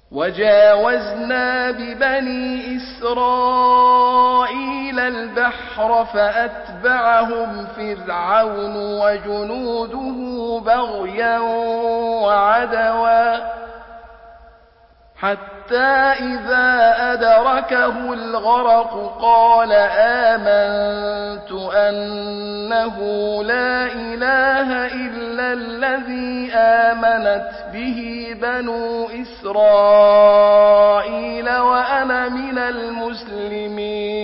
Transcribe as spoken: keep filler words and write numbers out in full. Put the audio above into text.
وجاوزنا ببني إسرائيل البحر فأتبعهم فرعون وجنوده بغيا وعدوا حتى إذا أدركه الغرق قال آمنت أنه لا إله إلا الذي آمنت به بنو إسرائيل وأنا من المسلمين